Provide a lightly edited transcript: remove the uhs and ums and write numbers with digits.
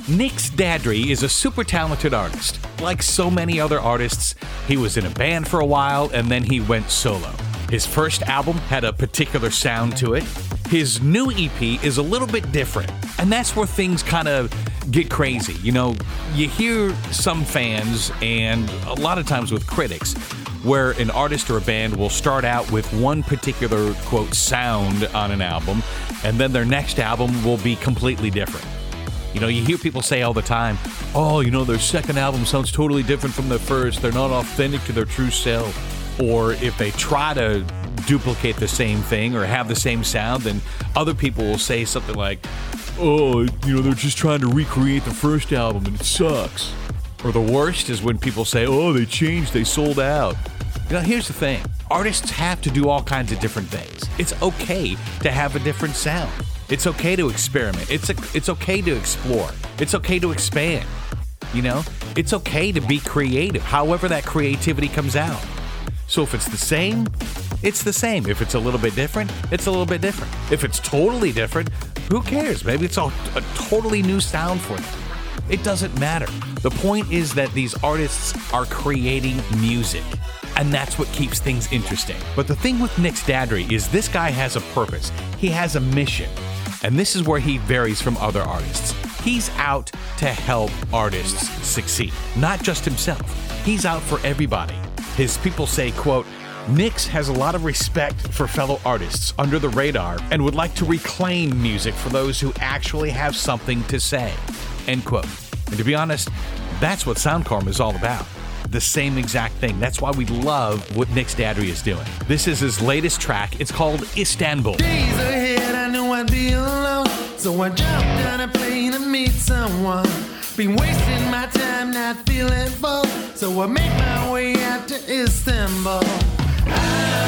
Nix Dadry is a super talented artist. Like so many other artists, he was in a band for a while and then he went solo. His first album had a particular sound to it. His new EP is a little bit different, and that's where things kind of get crazy. You know, you hear some fans, and a lot of times with critics, where an artist or a band will start out with one particular, quote, sound on an album, and then their next album will be completely different. You know, you hear people say all the time, oh, you know, their second album sounds totally different from their first. They're not authentic to their true self. Or if they try to duplicate the same thing or have the same sound, then other people will say something like, oh, you know, they're just trying to recreate the first album and it sucks. Or the worst is when people say, oh, they changed, they sold out. You know, here's the thing. Artists have to do all kinds of different things. It's okay to have a different sound. It's okay to experiment. It's okay to explore. It's okay to expand. You know, it's okay to be creative, however that creativity comes out. So if it's the same, it's the same. If it's a little bit different, it's a little bit different. If it's totally different, who cares? Maybe it's a totally new sound for them. It doesn't matter. The point is that these artists are creating music, and that's what keeps things interesting. But the thing with Nix Dadry is this guy has a purpose. He has a mission, and this is where he varies from other artists. He's out to help artists succeed, not just himself. He's out for everybody. His people say, quote, Nix has a lot of respect for fellow artists under the radar and would like to reclaim music for those who actually have something to say, end quote. And to be honest, that's what Sound Karma is all about. The same exact thing. That's why we love what Nix Dadry is doing. This is his latest track. It's called Istanbul. Days ahead, I knew I'd be alone, so I jumped on a plane to meet someone. Been wasting my time not feeling full, so I make my way out to Istanbul.